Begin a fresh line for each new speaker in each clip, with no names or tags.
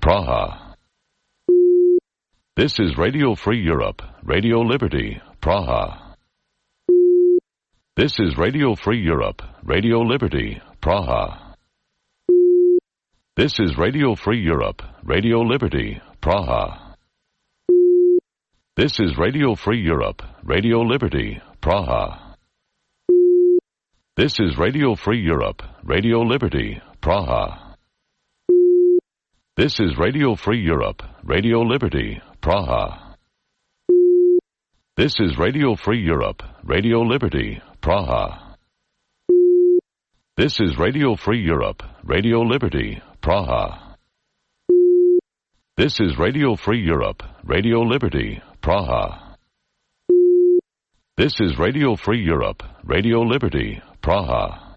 Praha. This is Radio Free Europe, Radio Liberty, Praha. This is Radio Free Europe, Radio Liberty, Praha. This is Radio Free Europe, Radio Liberty, Praha. This is Radio Free Europe, Radio Liberty, Praha. This is Radio Free Europe, Radio Liberty, Praha. This is Radio Free Europe, Radio Liberty, Praha. This is Radio Free Europe, Radio Liberty, Praha. This is Radio Free Europe, Radio Liberty, Praha. This is Radio Free Europe, Radio Liberty, Praha. This is Radio Free Europe, Radio Liberty, Praha.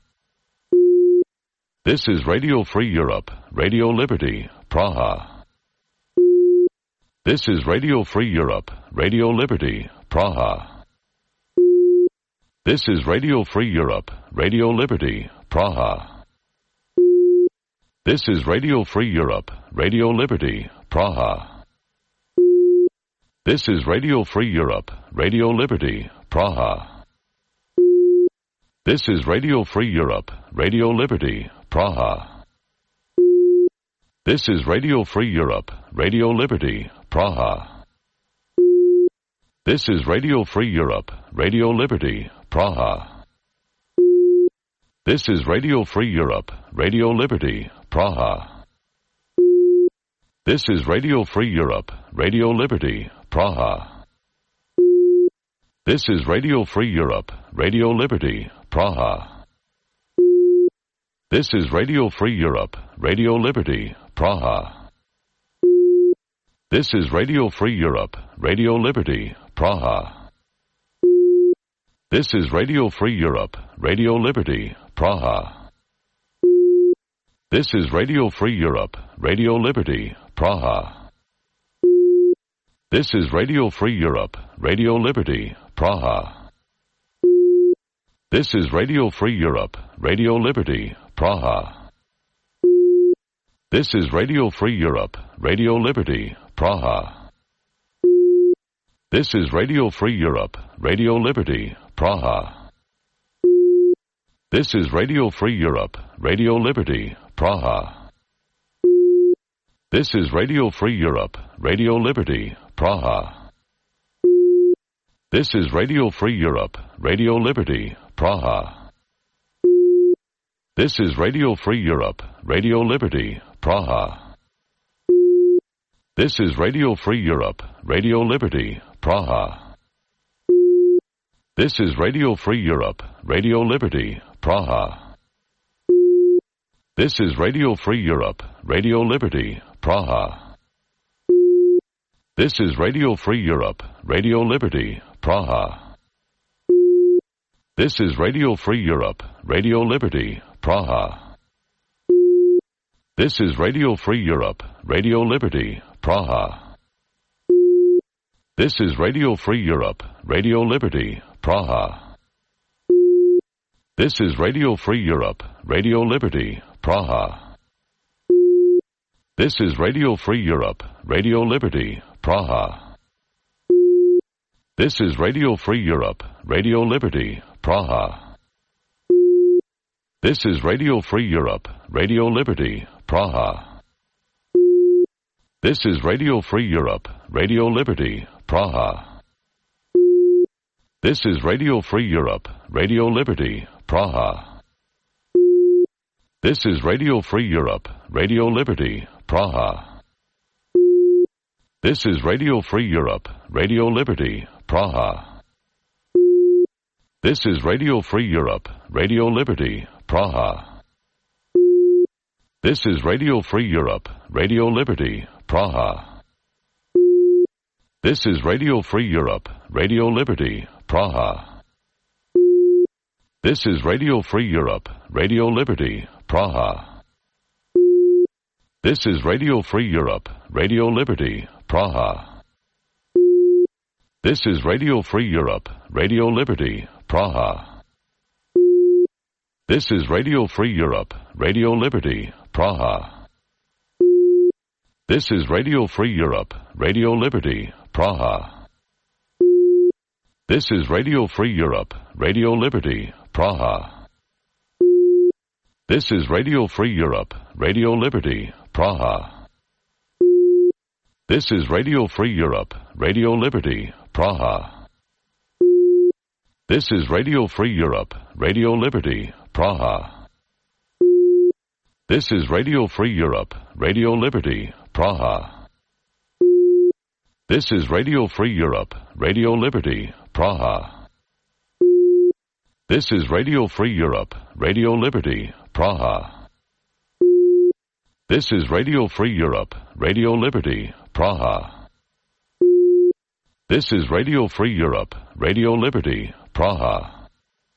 This is Radio Free Europe, Radio Liberty, Praha. This is Radio Free Europe, Radio Liberty, Praha. This is Radio Free Europe, Radio Liberty, Praha. This is Radio Free Europe, Radio Liberty, Praha. This is Radio Free Europe, Radio Liberty, Praha. This is Radio Free Europe, Radio Liberty, Praha. This is Radio Free Europe, Radio Liberty, Praha. This is Radio Free Europe, Radio Liberty, Praha. This is Radio Free Europe, Radio Liberty, Praha. This is Radio Free Europe, Radio Liberty, Praha. This is Radio Free Europe, Radio Liberty, Praha. This is Radio Free Europe, Radio Liberty, Praha. This is Radio Free Europe, Radio Liberty, Praha. This is Radio Free Europe, Radio Liberty, Praha. This is Radio Free Europe, Radio Liberty, Praha. This is Radio Free Europe, Radio Liberty, Praha. This is Radio Free Europe, Radio Liberty, Praha. This is Radio Free Europe, Radio Liberty, Praha. This is Radio Free Europe, Radio Liberty, Praha. This is Radio Free Europe, Radio Liberty, Praha. This is Radio Free Europe, Radio Liberty, Praha. This is Radio Free Europe, Radio Liberty, Praha. This is Radio Free Europe, Radio Liberty, Praha. This is Radio Free Europe, Radio Liberty, Praha. This is Radio Free Europe, Radio Liberty, Praha. This is Radio Free Europe, Radio Liberty, Praha. This is Radio Free Europe, Radio Liberty, Praha. This is Radio Free Europe, Radio Liberty, Praha. This is Radio Free Europe, Radio Liberty, Praha. This is Radio Free Europe, Radio Liberty, Praha. This is Radio Free Europe, Radio Liberty, Praha. This is Radio Free Europe, Radio Liberty, Praha. This is Radio Free Europe, Radio Liberty, Praha. This is Radio Free Europe, Radio Liberty, Praha. This is Radio Free Europe, Radio Liberty, Praha. This is Radio Free Europe, Radio Liberty, Praha. This is Radio Free Europe, Radio Liberty, Praha. This is Radio Free Europe, Radio Liberty, Praha. This is Radio Free Europe, Radio Liberty, Praha. This is Radio Free Europe, Radio Liberty, Praha. This is Radio Free Europe, Radio Liberty, Praha. This is Radio Free Europe, Radio Liberty, Praha. This is Radio Free Europe, Radio Liberty, Praha. This is Radio Free Europe, Radio Liberty, Praha. This is Radio Free Europe, Radio Liberty, Praha. This is Radio Free Europe, Radio Liberty, Praha. This is Radio Free Europe, Radio Liberty, Praha. This is Radio Free Europe, Radio Liberty, Praha. This is Radio Free Europe, Radio Liberty, Praha. This is Radio Free Europe, Radio Liberty, Praha. This is Radio Free Europe, Radio Liberty, Praha. This is Radio Free Europe, Radio Liberty, Praha. This is Radio Free Europe, Radio Liberty, Praha. This is Radio Free Europe, Radio Liberty, Praha. This is Radio Free Europe, Radio Liberty, Praha.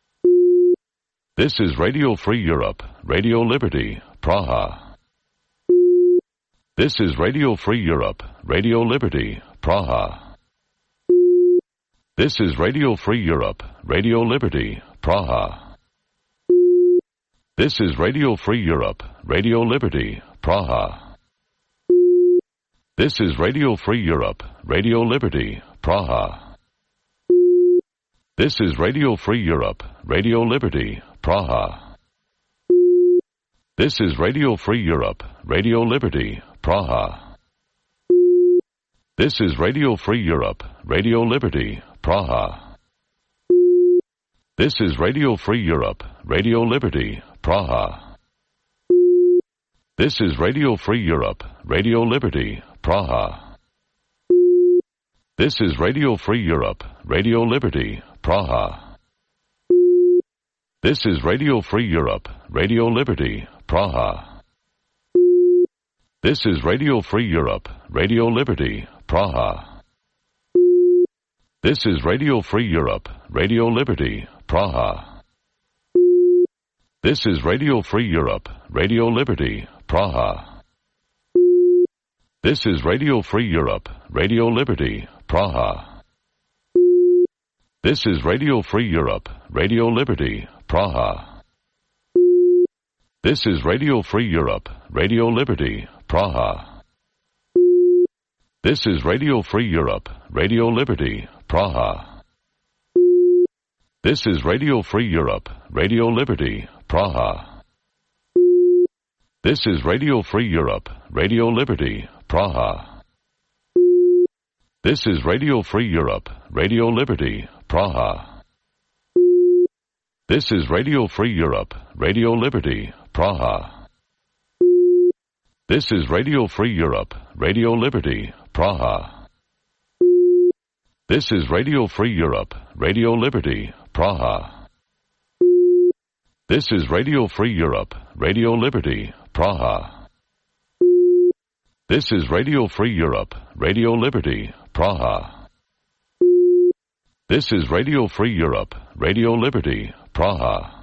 This is Radio Free Europe, Radio Liberty, Praha. This is Radio Free Europe, Radio Liberty, Praha. This is Radio Free Europe, Radio Liberty, Praha. This is Radio Free Europe, Radio Liberty, Praha. This is Radio Free Europe, Radio Liberty, Praha. This is Radio Free Europe, Radio Liberty, Praha. This is Radio Free Europe, Radio Liberty, Praha. This is Radio Free Europe, Radio Liberty, Praha. This is Radio Free Europe, Radio Liberty, Praha. This is Radio Free Europe, Radio Liberty, Praha. This is Radio Free Europe, Radio Liberty, Praha. This is Radio Free Europe, Radio Liberty, Praha. This is Radio Free Europe, Radio Liberty, Praha. This is Radio Free Europe, Radio Liberty, Praha. This is Radio Free Europe, Radio Liberty, Praha. This is Radio Free Europe, Radio Liberty, Praha. This is Radio Free Europe, Radio Liberty, Praha. This is Radio Free Europe, Radio Liberty, Praha. This is Radio Free Europe, Radio Liberty, Praha. This is Radio Free Europe, Radio Liberty, Praha. This is Radio Free Europe, Radio Liberty, Praha. This is Radio Free Europe, Radio Liberty, Praha. This is Radio Free Europe, Radio Liberty, Praha. This is Radio Free Europe, Radio Liberty, Praha. This is Radio Free Europe, Radio Liberty, Praha. This is Radio Free Europe, Radio Liberty, Praha. This is Radio Free Europe, Radio Liberty, Praha. This is Radio Free Europe, Radio Liberty, Praha.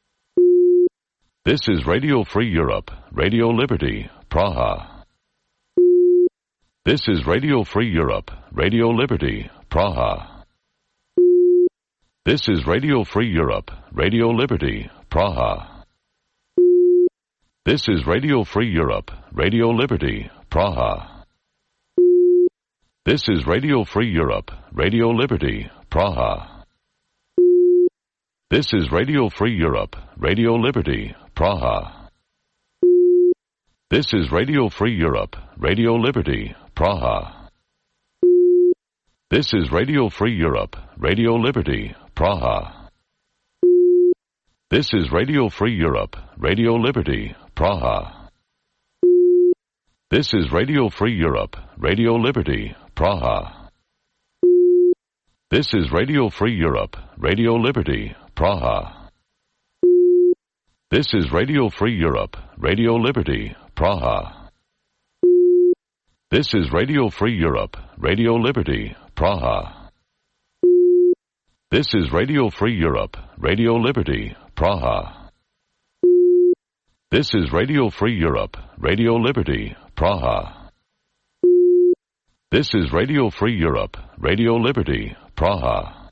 This is Radio Free Europe, Radio Liberty, Praha. This is Radio Free Europe, Radio Liberty, Praha. This is Radio Free Europe, Radio Liberty, Praha. This is Radio Free Europe, Radio Liberty, Praha. This is Radio Free Europe, Radio Liberty, Praha. This is Radio Free Europe, Radio Liberty, Praha. This is Radio Free Europe, Radio Liberty, Praha. This is Radio Free Europe, Radio Liberty, Praha. This is Radio Free Europe, Radio Liberty, Praha. This is Radio Free Europe, Radio Liberty, Praha. This is Radio Free Europe, Radio Liberty, Praha. This is Radio Free Europe, Radio Liberty, Praha. This is Radio Free Europe, Radio Liberty, Praha. This is Radio Free Europe, Radio Liberty, Praha. This is Radio Free Europe, Radio Liberty, Praha. This is Radio Free Europe, Radio Liberty, Praha.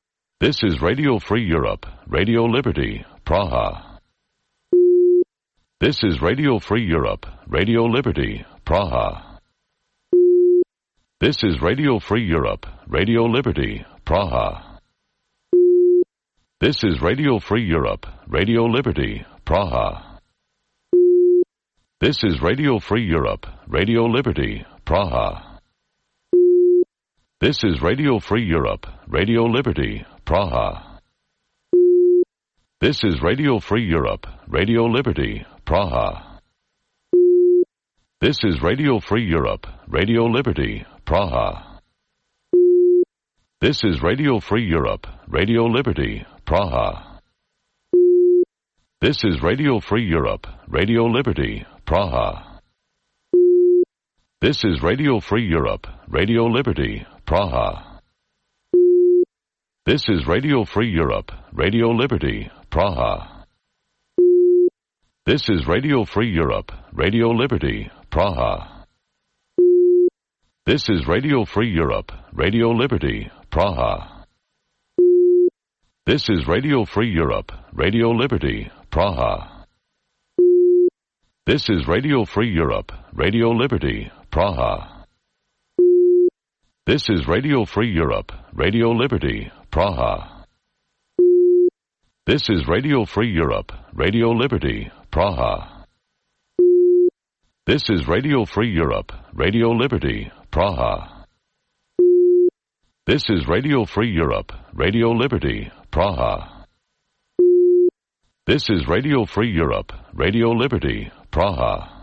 This is Radio Free Europe, Radio Liberty, Praha. This is Radio Free Europe, Radio Liberty, Praha. This is Radio Free Europe, Radio Liberty, Praha. This is Radio Free Europe, Radio Liberty, Praha. This is Radio Free Europe, Radio Liberty, Praha. This is Radio Free Europe, Radio Liberty, Praha. This is Radio Free Europe, Radio Liberty, Praha. This is Radio Free Europe, Radio Liberty, Praha. This is Radio Free Europe, Radio Liberty, Praha. This is Radio Free Europe, Radio Liberty, Praha. This is Radio Free Europe, Radio Liberty, Praha. This is Radio Free Europe, Radio Liberty, Praha. This is Radio Free Europe, Radio Liberty, Praha. This is Radio Free Europe, Radio Liberty, Praha. This is Radio Free Europe, Radio Liberty, Praha. This is Radio Free Europe, Radio Liberty, Praha. This is Radio Free Europe, Radio Liberty, Praha. This is Radio Free Europe, Radio Liberty, Praha. This is Radio Free Europe, Radio Liberty, Praha. This is Radio Free Europe, Radio Liberty, Praha. This is Radio Free Europe, Radio Liberty, Praha.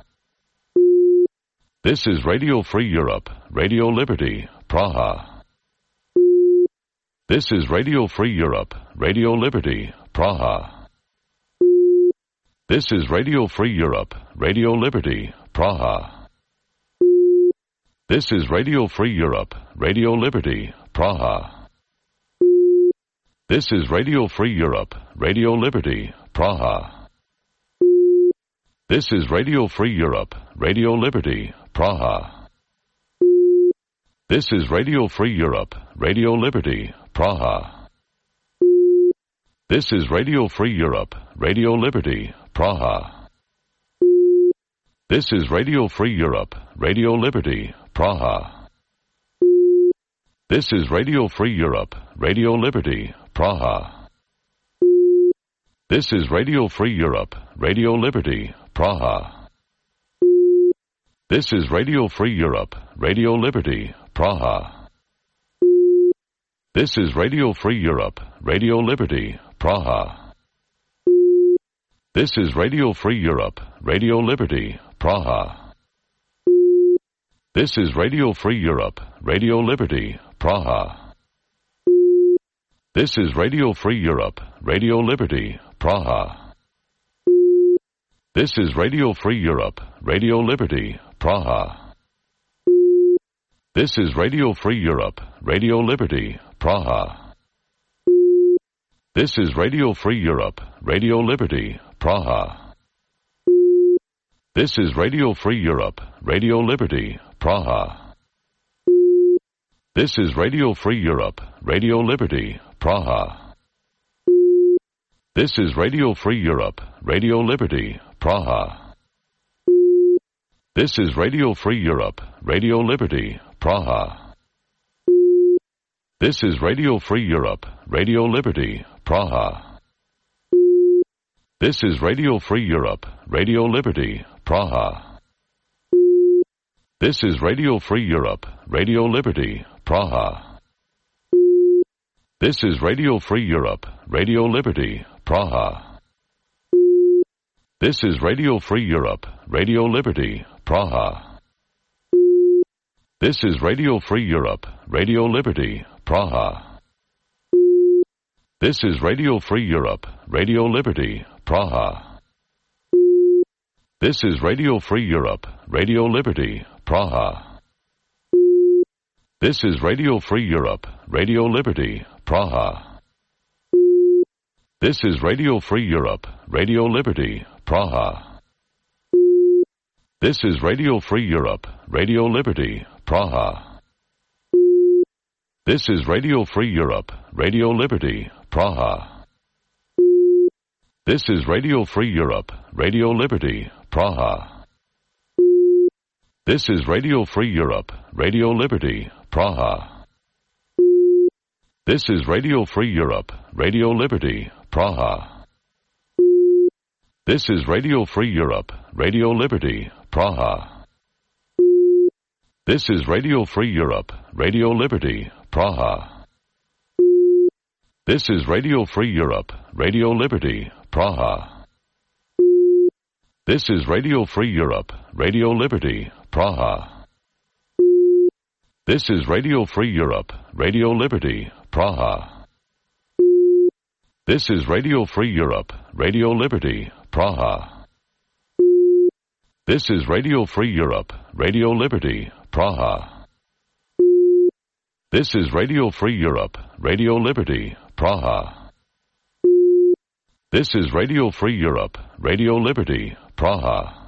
This is Radio Free Europe, Radio Liberty, Praha. This is Radio Free Europe, Radio Liberty, Praha. This is Radio Free Europe, Radio Liberty, Praha. This is Radio Free Europe, Radio Liberty, Praha. This is Radio Free Europe, Radio Liberty, Praha. This is Radio Free Europe, Radio Liberty, Praha. This is Radio Free Europe, Radio Liberty, Praha. This is Radio Free Europe, Radio Liberty, Praha. This is Radio Free Europe, Radio Liberty, Praha. This is Radio Free Europe, Radio Liberty, Praha. This is Radio Free Europe, Radio Liberty, Praha. This is Radio Free Europe, Radio Liberty, Praha. This is Radio Free Europe, Radio Liberty, Praha. This is Radio Free Europe, Radio Liberty, Praha. This is Radio Free Europe, Radio Liberty, Praha. This is Radio Free Europe, Radio Liberty, Praha. This is Radio Free Europe, Radio Liberty, Praha. This is Radio Free Europe, Radio Liberty, Praha. This is Radio Free Europe, Radio Liberty, Praha. This is Radio Free Europe, Radio Liberty, Praha. This is Radio Free Europe, Radio Liberty, Praha. This is Radio Free Europe, Radio Liberty, Praha. This is Radio Free Europe, Radio Liberty, Praha. This is Radio Free Europe, Radio Liberty, Praha. This is Radio Free Europe, Radio Liberty, Praha. This is Radio Free Europe, Radio Liberty, Praha. This is Radio Free Europe, Radio Liberty, Praha. This is Radio Free Europe, Radio Liberty, Praha. This is Radio Free Europe, Radio Liberty, Praha. This is Radio Free Europe, Radio Liberty, Praha. This is Radio Free Europe, Radio Liberty, Praha. This is Radio Free Europe, Radio Liberty, Praha. This is Radio Free Europe, Radio Liberty, Praha. This is Radio Free Europe, Radio Liberty, Praha. This is Radio Free Europe, Radio Liberty, Praha. This is Radio Free Europe, Radio Liberty, Praha. This is Radio Free Europe, Radio Liberty, Praha. This is Radio Free Europe, Radio Liberty, Praha. This is Radio Free Europe, Radio Liberty, Praha. This is Radio Free Europe, Radio Liberty, Praha. This is Radio Free Europe, Radio Liberty, Praha. This is Radio Free Europe, Radio Liberty, Praha. This is Radio Free Europe, Radio Liberty, Praha. This is Radio Free Europe, Radio Liberty, Praha. This is Radio Free Europe, Radio Liberty, Praha. This is Radio Free Europe, Radio Liberty, Praha. This is Radio Free Europe, Radio Liberty, Praha.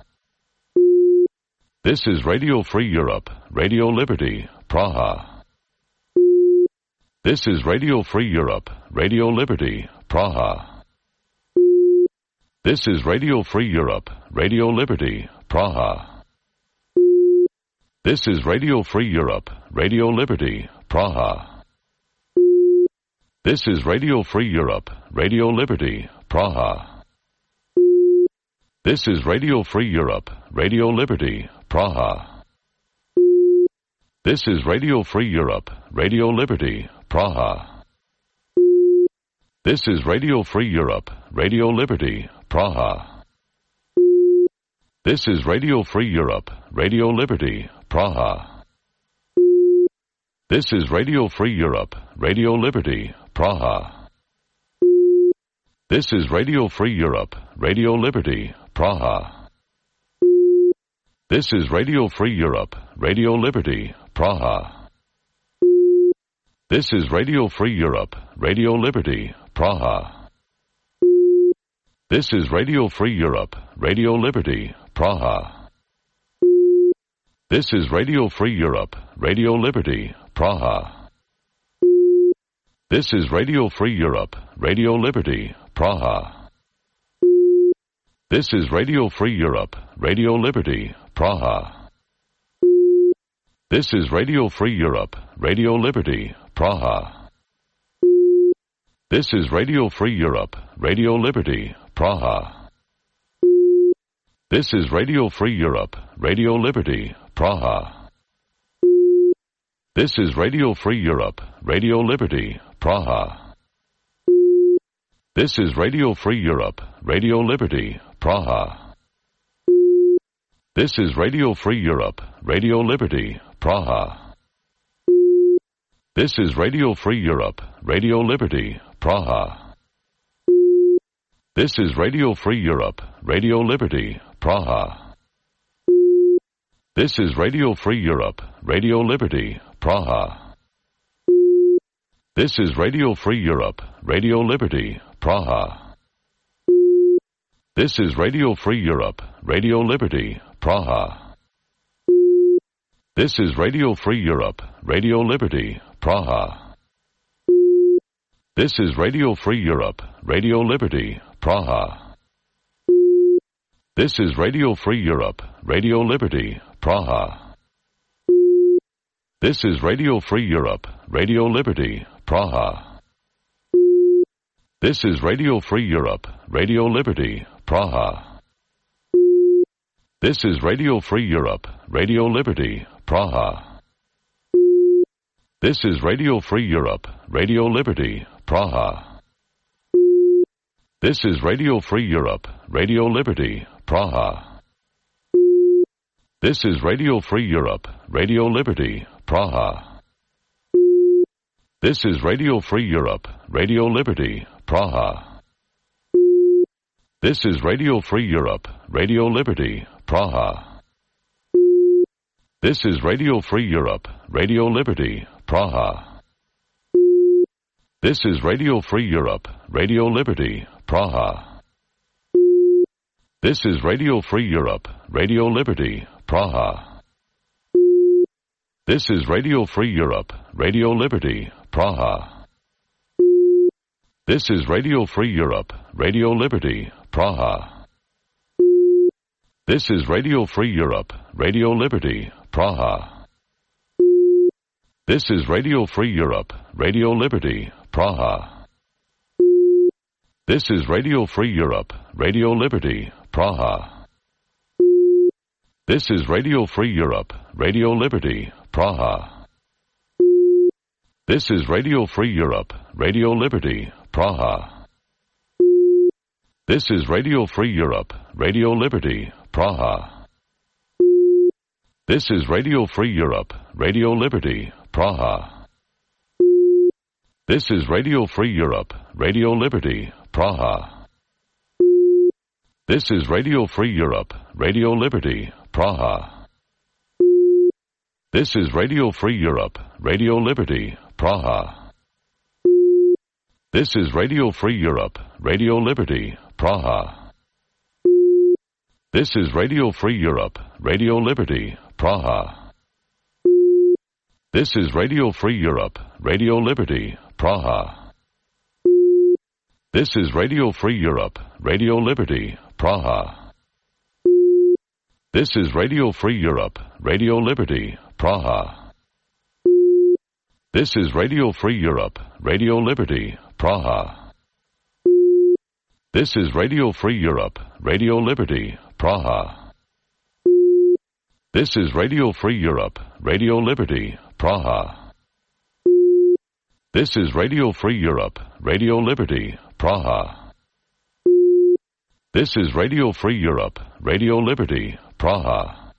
This is Radio Free Europe, Radio Liberty, Praha. This is Radio Free Europe, Radio Liberty, Praha. This is Radio Free Europe, Radio Liberty, Praha. This is Radio Free Europe, Radio Liberty, Praha. This is Radio Free Europe, Radio Liberty, Praha. This is Radio Free Europe, Radio Liberty, Praha. This is Radio Free Europe, Radio Liberty, Praha. This is Radio Free Europe, Radio Liberty, Praha. This is Radio Free Europe, Radio Liberty, Praha. This is Radio Free Europe, Radio Liberty, Praha. This is Radio Free Europe, Radio Liberty, Praha. This is Radio Free Europe, Radio Liberty, Praha. This is Radio Free Europe, Radio Liberty, Praha. This is Radio Free Europe, Radio Liberty, Praha. This is Radio Free Europe, Radio Liberty, Praha. This is Radio Free Europe, Radio Liberty, Praha. This is Radio Free Europe, Radio Liberty, Praha. This is Radio Free Europe, Radio Liberty, Praha. This is Radio Free Europe, Radio Liberty, Praha. This is Radio Free Europe, Radio Liberty, Praha. This is Radio Free Europe, Radio Liberty, Praha. This is Radio Free Europe, Radio Liberty, Praha. This is Radio Free Europe, Radio Liberty, Praha. This is Radio Free Europe, Radio Liberty, Praha. This is Radio Free Europe, Radio Liberty, Praha. This is Radio Free Europe, Radio Liberty, Praha. This is Radio Free Europe, Radio Liberty, Praha. This is Radio Free Europe, Radio Liberty, Praha. This is Radio Free Europe, Radio Liberty, Praha. This is Radio Free Europe, Radio Liberty, Praha. This is Radio Free Europe, Radio Liberty, Praha. This is Radio Free Europe, Radio Liberty, Praha. This is Radio Free Europe, Radio Liberty, Praha. This is Radio Free Europe, Radio Liberty, Praha. This is Radio Free Europe, Radio Liberty, Praha. This is Radio Free Europe, Radio Liberty, Praha. This is Radio Free Europe, Radio Liberty, Praha. This is Radio Free Europe, Radio Liberty, Praha. This is Radio Free Europe, Radio Liberty, Praha. This is Radio Free Europe, Radio Liberty, Praha. This is Radio Free Europe, Radio Liberty, Praha. This is Radio Free Europe, Radio Liberty, Praha. This is Radio Free Europe, Radio Liberty, Praha. This is Radio Free Europe, Radio Liberty, Praha. This is Radio Free Europe, Radio Liberty, Praha. This is Radio Free Europe, Radio Liberty, Praha. This is Radio Free Europe, Radio Liberty, Praha. This is Radio Free Europe, Radio Liberty, Praha. This is Radio Free Europe, Radio Liberty, Praha. This is Radio Free Europe, Radio Liberty, Praha. This is Radio Free Europe, Radio Liberty, Praha. This is Radio Free Europe, Radio Liberty, Praha. This is Radio Free Europe, Radio Liberty, Praha. This is Radio Free Europe, Radio Liberty, Praha. This is Radio Free Europe, Radio Liberty, Praha. This is Radio Free Europe, Radio Liberty, Praha. This is Radio Free Europe, Radio Liberty, Praha. This is Radio Free Europe, Radio Liberty, Praha. This is Radio Free Europe, Radio Liberty, Praha. This is Radio Free Europe, Radio Liberty, Praha. This is Radio Free Europe, Radio Liberty, Praha. This is Radio Free Europe, Radio Liberty, Praha. This is Radio Free Europe, Radio Liberty, Praha. This is Radio Free Europe, Radio Liberty, Praha.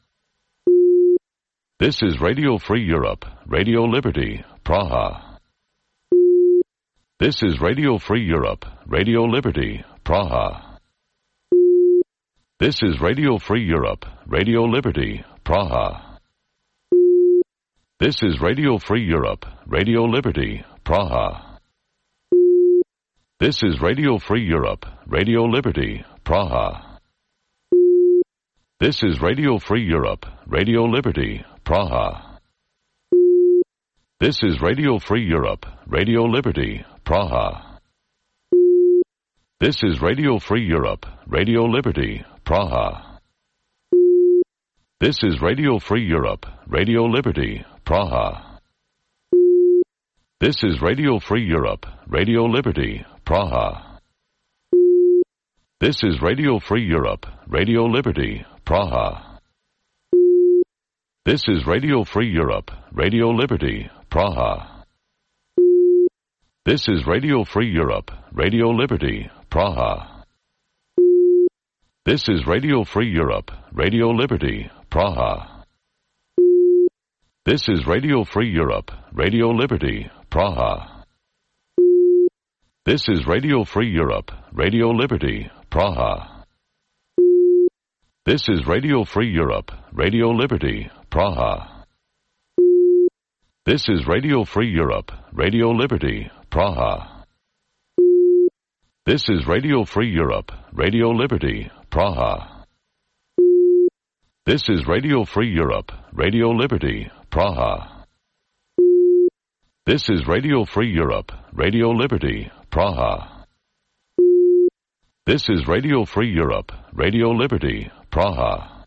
This is Radio Free Europe, Radio Liberty, Praha. This is Radio Free Europe, Radio Liberty, Praha. This is Radio Free Europe, Radio Liberty, Praha. This is Radio Free Europe, Radio Liberty, Praha. This is Radio Free Europe, Radio Liberty, Praha. This is Radio Free Europe, Radio Liberty, Praha. This is Radio Free Europe, Radio Liberty, Praha. This is Radio Free Europe, Radio Liberty, Praha. This is Radio Free Europe, Radio Liberty, Praha. This is Radio Free Europe, Radio Liberty, Praha. This is Radio Free Europe, Radio Liberty, Praha. This is Radio Free Europe, Radio Liberty, Praha. This is Radio Free Europe, Radio Liberty, Praha. This is Radio Free Europe, Radio Liberty, Praha. This is Radio Free Europe, Radio Liberty, Praha. This is Radio Free Europe, Radio Liberty, Praha. This is Radio Free Europe, Radio Liberty, Praha. This is Radio Free Europe, Radio Liberty, Praha. This is Radio Free Europe, Radio Liberty, Praha. This is Radio Free Europe, Radio Liberty, Praha. This is Radio Free Europe, Radio Liberty, Praha. This is Radio Free Europe, Radio Liberty, Praha.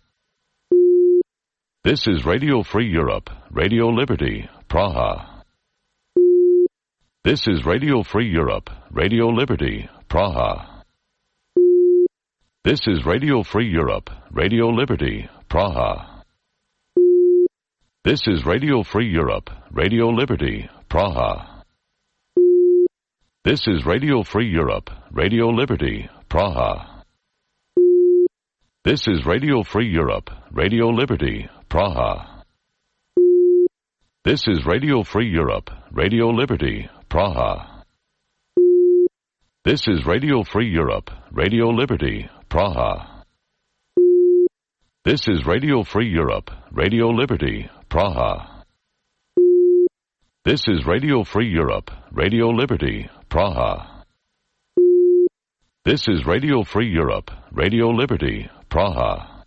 This is Radio Free Europe, Radio Liberty, Praha. This is Radio Free Europe, Radio Liberty, Praha. This is Radio Free Europe, Radio Liberty, Praha. This is Radio Free Europe, Radio Liberty, Praha. This is Radio Free Europe, Radio Liberty, Praha. This is Radio Free Europe, Radio Liberty, Praha. This is Radio Free Europe, Radio Liberty, Praha. This is Radio Free Europe, Radio Liberty, Praha. This is Radio Free Europe, Radio Liberty, Praha. This is Radio Free Europe, Radio Liberty, Praha. This is Radio Free Europe, Radio Liberty, Praha.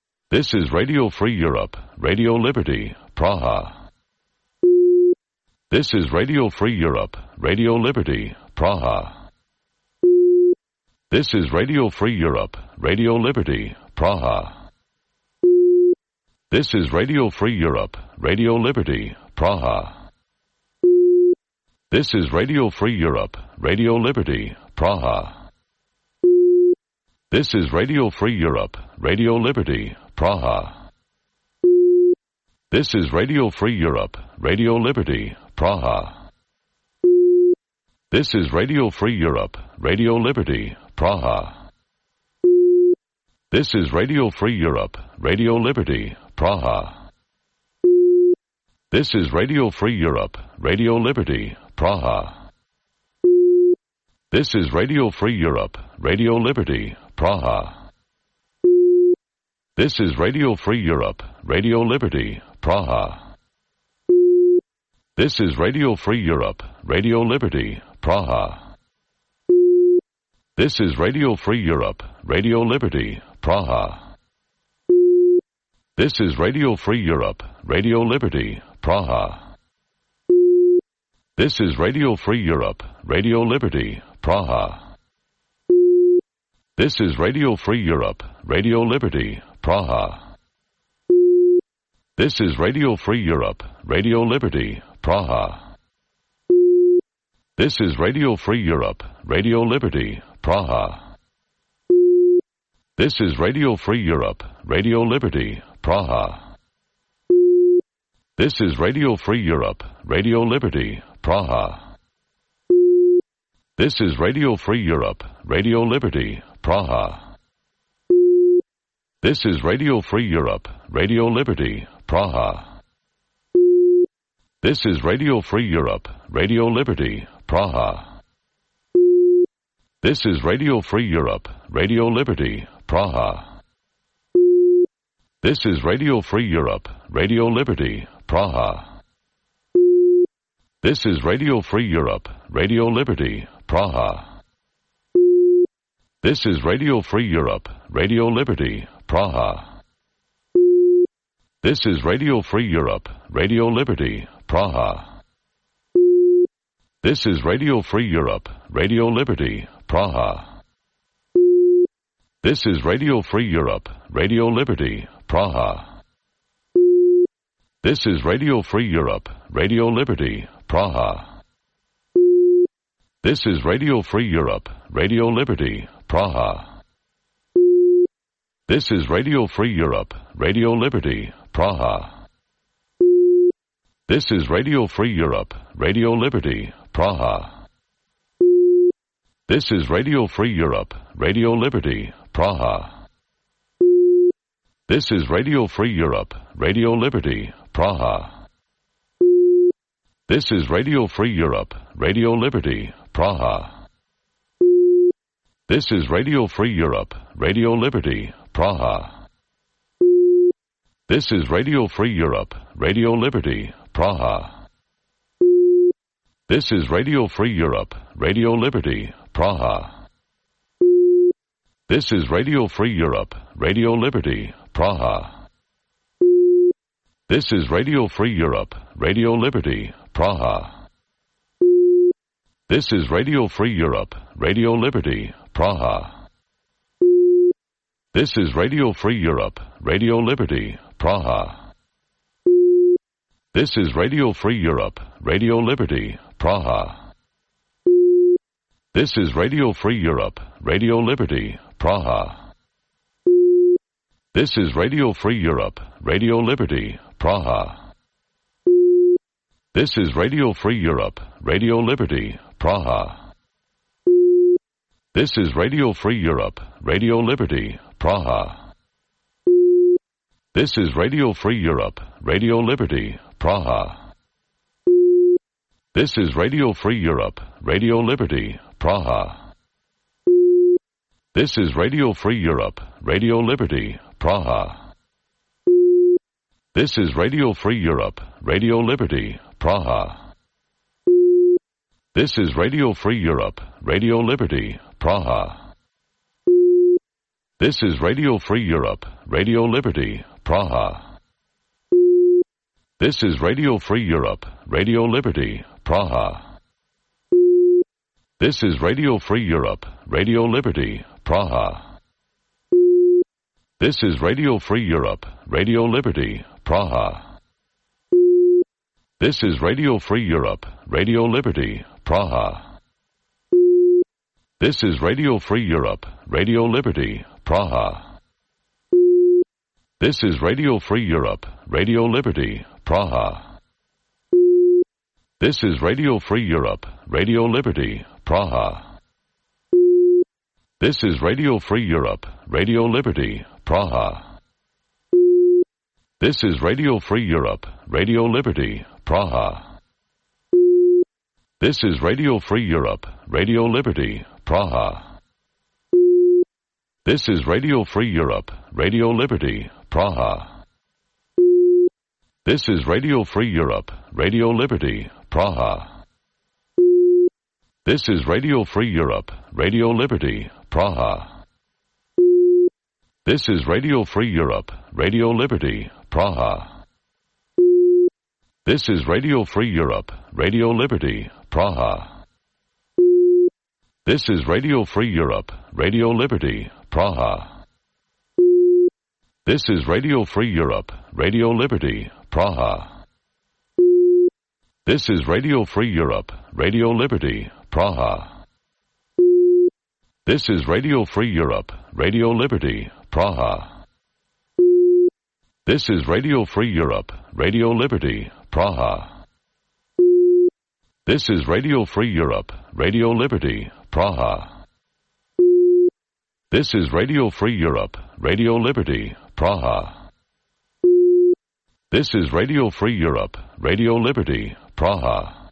This is Radio Free Europe, Radio Liberty, Praha. This is Radio Free Europe, Radio Liberty, Praha. This is Radio Free Europe, Radio Liberty, Praha. This is Radio Free Europe, Radio Liberty, Praha. This is Radio Free Europe, Radio Liberty, Praha. This is Radio Free Europe, Radio Liberty, Praha. This is Radio Free Europe, Radio Liberty, Praha. This is Radio Free Europe, Radio Liberty, Praha. This is Radio Free Europe, Radio Liberty, Praha. This is Radio Free Europe, Radio Liberty, Praha. This is Radio Free Europe, Radio Liberty, Praha. This is Radio Free Europe, Radio Liberty, Praha. This is Radio Free Europe, Radio Liberty, Praha. This is Radio Free Europe, Radio Liberty, Praha. This is Radio Free Europe, Radio Liberty, Praha. This is Radio Free Europe, Radio Liberty, Praha. This is Radio Free Europe, Radio Liberty, Praha. This is Radio Free Europe, Radio Liberty, Praha. This is Radio Free Europe, Radio Liberty, Praha. This is Radio Free Europe, Radio Liberty, Praha. This is Radio Free Europe, Radio Liberty, Praha. This is Radio Free Europe, Radio Liberty, Praha. This is Radio Free Europe, Radio Liberty, Praha. This is Radio Free Europe, Radio Liberty, Praha. This is Radio Free Europe, Radio Liberty, Praha. This is Radio Free Europe, Radio Liberty, Praha. This is Radio Free Europe, Radio Liberty, Praha. This is Radio Free Europe, Radio Liberty, Praha. This is Radio Free Europe, Radio Liberty, Praha. This is Radio Free Europe, Radio Liberty, Praha. This is Radio Free Europe, Radio Liberty, Praha. This is Radio Free Europe, Radio Liberty, Praha. This is Radio Free Europe, Radio Liberty, Praha. This is Radio Free Europe, Radio Liberty, Praha. This is Radio Free Europe, Radio Liberty, Praha. This is Radio Free Europe, Radio Liberty, Praha. This is Radio Free Europe, Radio Liberty, Praha. This is Radio Free Europe, Radio Liberty, Praha. This is Radio Free Europe, Radio Liberty, Praha. This is Radio Free Europe, Radio Liberty, Praha. This is Radio Free Europe, Radio Liberty, Praha. This is Radio Free Europe, Radio Liberty, Praha. This is Radio Free Europe, Radio Liberty, Praha. This is Radio Free Europe, Radio Liberty, Praha. This is Radio Free Europe, Radio Liberty, Praha. This is Radio Free Europe, Radio Liberty, Praha. This is Radio Free Europe, Radio Liberty, Praha. This is Radio Free Europe, Radio Liberty, Praha. This is Radio Free Europe, Radio Liberty, Praha. This is Radio Free Europe, Radio Liberty, Praha. This is Radio Free Europe, Radio Liberty, Praha. This is Radio Free Europe, Radio Liberty, Praha. This is Radio Free Europe, Radio Liberty, Praha. This is Radio Free Europe, Radio Liberty, Praha. This is Radio Free Europe, Radio Liberty, Praha. This is Radio Free Europe, Radio Liberty, Praha. This is Radio Free Europe, Radio Liberty, Praha. This is Radio Free Europe, Radio Liberty, Praha. This is Radio Free Europe, Radio Liberty, Praha. This is Radio Free Europe, Radio Liberty, Praha. This is Radio Free Europe, Radio Liberty, Praha. This is Radio Free Europe, Radio Liberty, Praha. This is Radio Free Europe, Radio Liberty, Praha. This is Radio Free Europe, Radio Liberty, Praha. This is Radio Free Europe, Radio Liberty, Praha. This is Radio Free Europe, Radio Liberty, Praha. This is Radio Free Europe, Radio Liberty, Praha. This is Radio Free Europe, Radio Liberty, Praha. This is Radio Free Europe, Radio Liberty, Praha. This is Radio Free Europe, Radio Liberty, Praha. This is Radio Free Europe, Radio Liberty, Praha. This is Radio Free Europe, Radio Liberty, Praha. This is Radio Free Europe, Radio Liberty, Praha. This is Radio Free Europe, Radio Liberty, Praha. This is Radio Free Europe, Radio Liberty, Praha. This is Radio Free Europe, Radio Liberty, Praha. This is Radio Free Europe, Radio Liberty, Praha. This is Radio Free Europe, Radio Liberty, Praha. This is Radio Free Europe, Radio Liberty, Praha.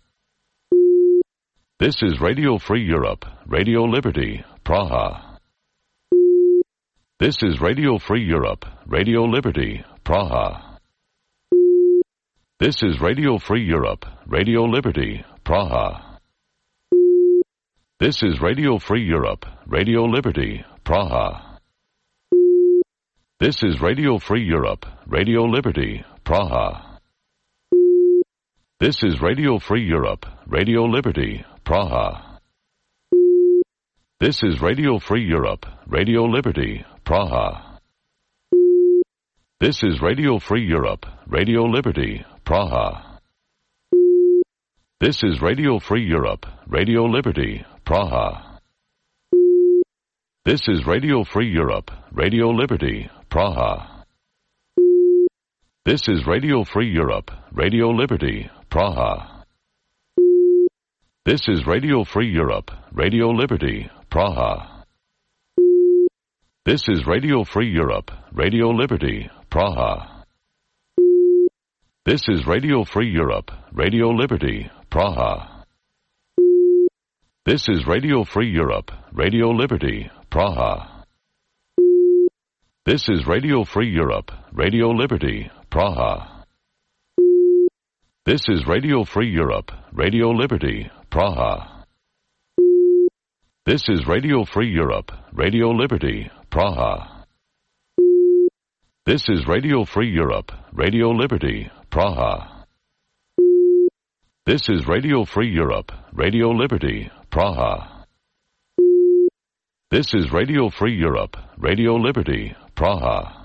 This is Radio Free Europe, Radio Liberty, Praha. This is Radio Free Europe, Radio Liberty, Praha. This is Radio Free Europe, Radio Liberty, Praha. This is Radio Free Europe, Radio Liberty, Praha. This is Radio Free Europe, Radio Liberty, Praha. This is Radio Free Europe, Radio Liberty, Praha. This is Radio Free Europe, Radio Liberty, Praha. This is Radio Free Europe, Radio Liberty, Praha. This is Radio Free Europe, Radio Liberty, Praha. This is Radio Free Europe, Radio Liberty, Praha. This is Radio Free Europe, Radio Liberty, Praha. This is Radio Free Europe, Radio Liberty, Praha. This is Radio Free Europe, Radio Liberty, Praha. This is Radio Free Europe, Radio Liberty, Praha. This is Radio Free Europe, Radio Liberty, Praha. This is Radio Free Europe, Radio Liberty, Praha. This is Radio Free Europe, Radio Liberty, Praha. This is Radio Free Europe, Radio Liberty, Praha. This is Radio Free Europe, Radio Liberty, Praha. This is Radio Free Europe, Radio Liberty, Praha. This is Radio Free Europe, Radio Liberty, Praha.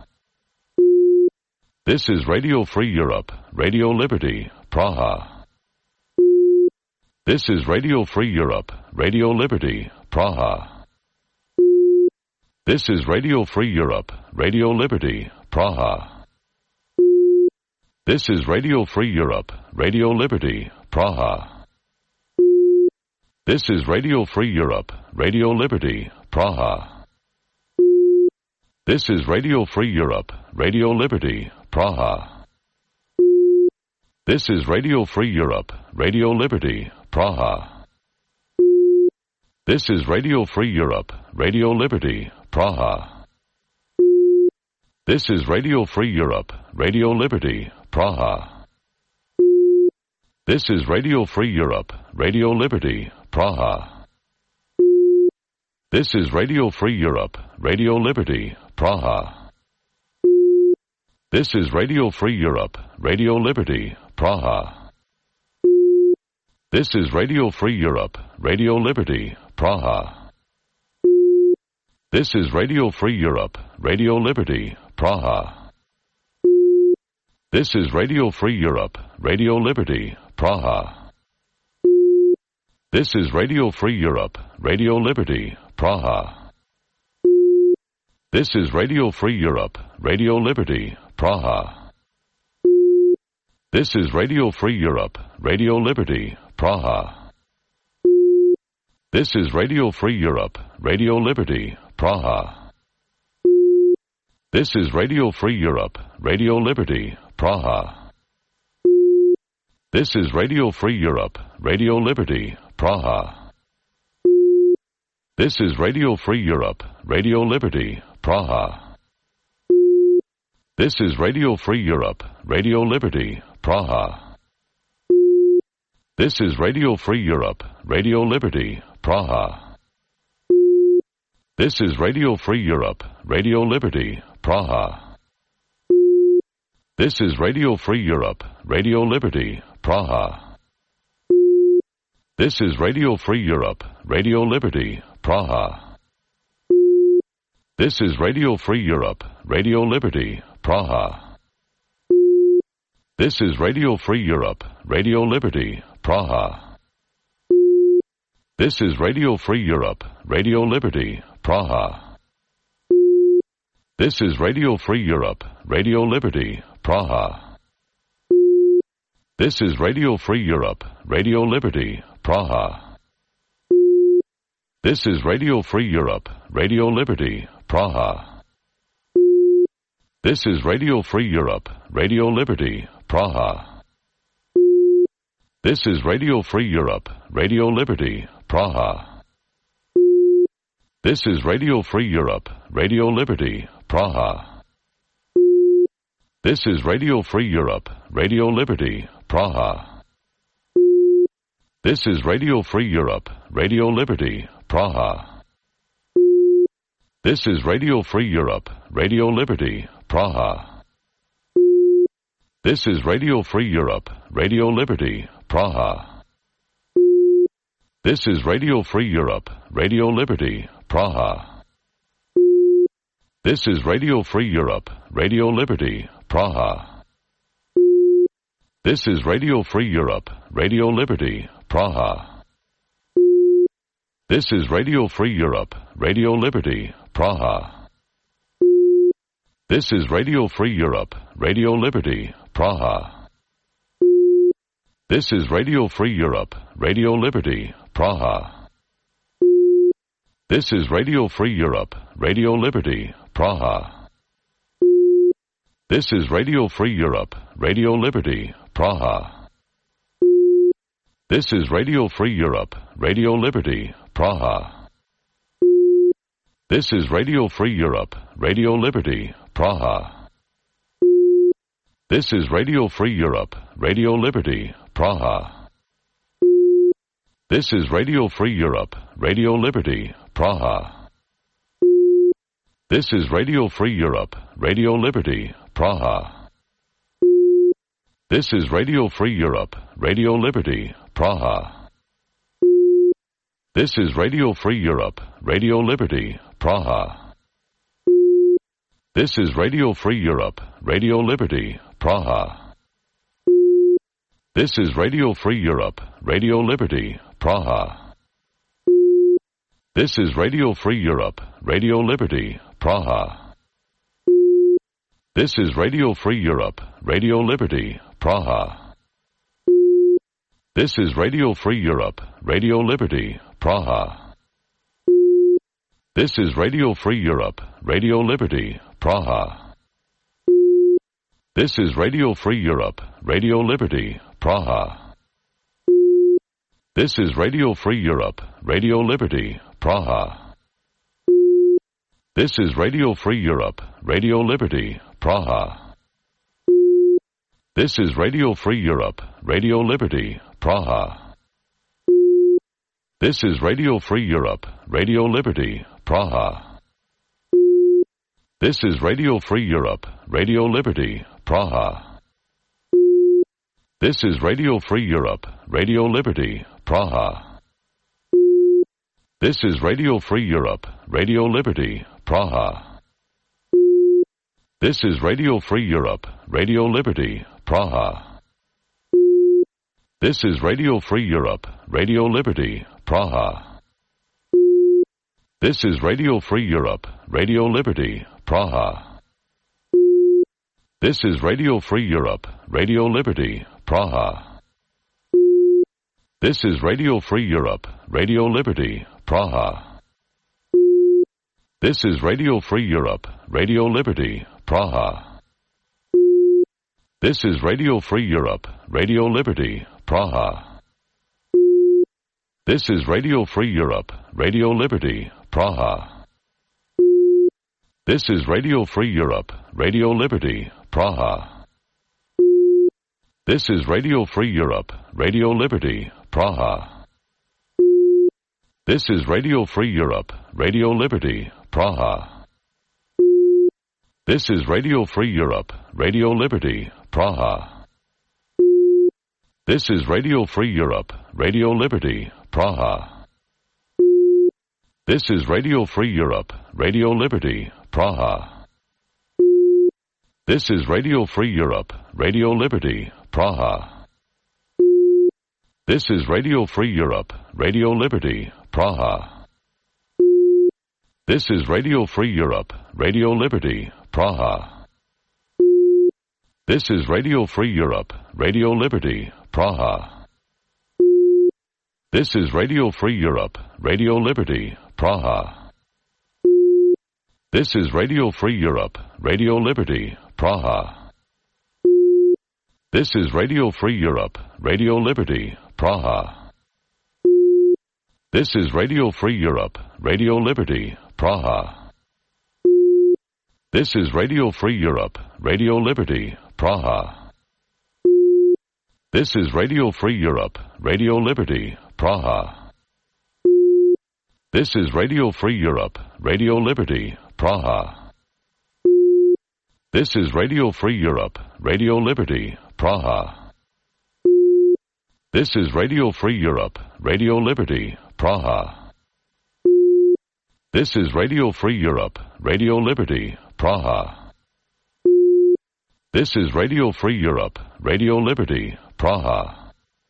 This is Radio Free Europe, Radio Liberty, Praha. This is Radio Free Europe, Radio Liberty, Praha. This is Radio Free Europe, Radio Liberty, Praha. This is Radio Free Europe, Radio Liberty, Praha. This is Radio Free Europe, Radio Liberty, Praha. This is Radio Free Europe, Radio Liberty, Praha. This is Radio Free Europe, Radio Liberty, Praha. This is Radio Free Europe, Radio Liberty, Praha. This is Radio Free Europe, Radio Liberty, Praha. This is Radio Free Europe, Radio Liberty, Praha. This is Radio Free Europe, Radio Liberty, Praha. This is Radio Free Europe, Radio Liberty, Praha. This is Radio Free Europe, Radio Liberty, Praha. This is Radio Free Europe, Radio Liberty, Praha. This is Radio Free Europe, Radio Liberty, Praha. This is Radio Free Europe, Radio Liberty, Praha. This is Radio Free Europe, Radio Liberty, Praha. This is Radio Free Europe, Radio Liberty, Praha. This is Radio Free Europe, Radio Liberty, Praha. This is Radio Free Europe, Radio Liberty, Praha. This is Radio Free Europe, Radio Liberty, Praha. This is Radio Free Europe, Radio Liberty, Praha. This is Radio Free Europe, Radio Liberty, Praha. This is Radio Free Europe, Radio Liberty, Praha. This is Radio Free Europe, Radio Liberty, Praha. This is Radio Free Europe, Radio Liberty, Praha. This is Radio Free Europe, Radio Liberty, Praha. This is Radio Free Europe, Radio Liberty, Praha. This is Radio Free Europe, Radio Liberty, Praha. This is Radio Free Europe, Radio Liberty, Praha. This is Radio Free Europe, Radio Liberty, Praha. This is Radio Free Europe, Radio Liberty, Praha. This is Radio Free Europe, Radio Liberty, Praha. This is Radio Free Europe, Radio Liberty, Praha. This is Radio Free Europe, Radio Liberty, Praha. This is Radio Free Europe, Radio Liberty, Praha. This is Radio Free Europe, Radio Liberty, Praha. This is Radio Free Europe, Radio Liberty, Praha. This is Radio Free Europe, Radio Liberty, Praha. This is Radio Free Europe, Radio Liberty, Praha. This is Radio Free Europe, Radio Liberty, Praha. This is Radio Free Europe, Radio Liberty, Praha. This is Radio Free Europe, Radio Liberty, Praha. This is Radio Free Europe, Radio Liberty, Praha. This is Radio Free Europe, Radio Liberty, Praha. This is Radio Free Europe, Radio Liberty, Praha. This is Radio Free Europe, Radio Liberty, Praha. This is Radio Free Europe, Radio Liberty, Praha. This is Radio Free Europe, Radio Liberty, Praha. This is Radio Free Europe, Radio Liberty, Praha. This is Radio Free Europe, Radio Liberty, Praha. This is Radio Free Europe, Radio Liberty, Praha. This is Radio Free Europe, Radio Liberty, Praha. This is Radio Free Europe, Radio Liberty, Praha. This is Radio Free Europe, Radio Liberty, Praha. This is Radio Free Europe, Radio Liberty, Praha. This is Radio Free Europe, Radio Liberty, Praha. This is Radio Free Europe, Radio Liberty, Praha. This is Radio Free Europe, Radio Liberty, Praha. This is Radio Free Europe, Radio Liberty, Praha. This is Radio Free Europe, Radio Liberty, Praha. This is Radio Free Europe, Radio Liberty, Praha. This is Radio Free Europe, Radio Liberty, Praha. This is Radio Free Europe, Radio Liberty, Praha. This is Radio Free Europe, Radio Liberty, Praha. This is Radio Free Europe, Radio Liberty, Praha. This is Radio Free Europe, Radio Liberty, Praha. This is Radio Free Europe, Radio Liberty, Praha. This is Radio Free Europe, Radio Liberty, Praha. This is Radio Free Europe, Radio Liberty, Praha. This is Radio Free Europe, Radio Liberty, Praha. This is Radio Free Europe, Radio Liberty, Praha. This is Radio Free Europe, Radio Liberty, Praha. This is Radio Free Europe, Radio Liberty, Praha. This is Radio Free Europe, Radio Liberty, Praha. This is Radio Free Europe, Radio Liberty, Praha. This is Radio Free Europe, Radio Liberty, Praha. This is Radio Free Europe, Radio Liberty, Praha. This is Radio Free Europe, Radio Liberty, Praha. This is Radio Free Europe, Radio Liberty, Praha. This is Radio Free Europe, Radio Liberty, Praha. This is Radio Free Europe, Radio Liberty, Praha. This is Radio Free Europe, Radio Liberty, Praha. This is Radio Free Europe, Radio Liberty, Praha. This is Radio Free Europe, Radio Liberty, Praha. This is Radio Free Europe, Radio Liberty, Praha. This is Radio Free Europe, Radio Liberty, Praha. This is Radio Free Europe, Radio Liberty, Praha. This is Radio Free Europe, Radio Liberty, Praha. This is Radio Free Europe, Radio Liberty, Praha. This is Radio Free Europe, Radio Liberty, Praha. This is Radio Free Europe, Radio Liberty, Praha. This is Radio Free Europe, Radio Liberty, Praha. This is Radio Free Europe, Radio Liberty, Praha. This is Radio Free Europe, Radio Liberty, Praha. This is Radio Free Europe, Radio Liberty, Praha. This is Radio Free Europe, Radio Liberty, Praha. This is Radio Free Europe, Radio Liberty, Praha.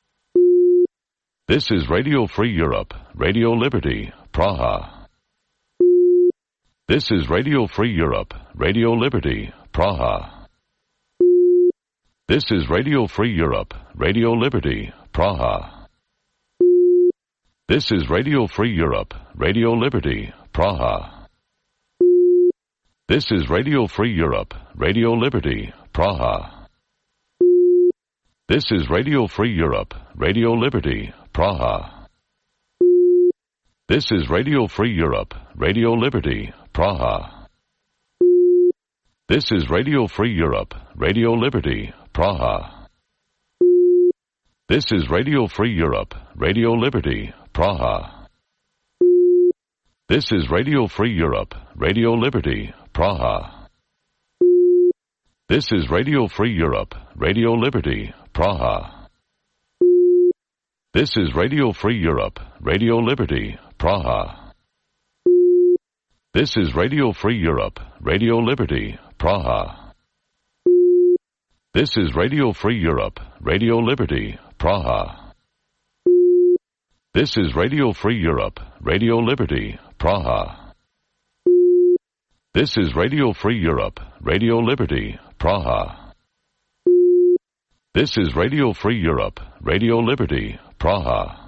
This is Radio Free Europe, Radio Liberty, Praha. This is Radio Free Europe, Radio Liberty, Praha. This is Radio Free Europe, Radio Liberty, Praha. This is Radio Free Europe, Radio Liberty, Praha. This is Radio Free Europe, Radio Liberty, Praha. This is Radio Free Europe, Radio Liberty, Praha. This is Radio Free Europe, Radio Liberty, Praha. This is Radio Free Europe, Radio Liberty, Praha. This is Radio Free Europe, Radio Liberty, Praha. This is Radio Free Europe, Radio Liberty, Praha. This is Radio Free Europe, Radio Liberty, Praha. This is Radio Free Europe, Radio Liberty, Praha. This is Radio Free Europe, Radio Liberty, Praha. This is Radio Free Europe, Radio Liberty, Praha. This is Radio Free Europe, Radio Liberty, Praha. This is Radio Free Europe, Radio Liberty, Praha. This is Radio Free Europe, Radio Liberty, Praha.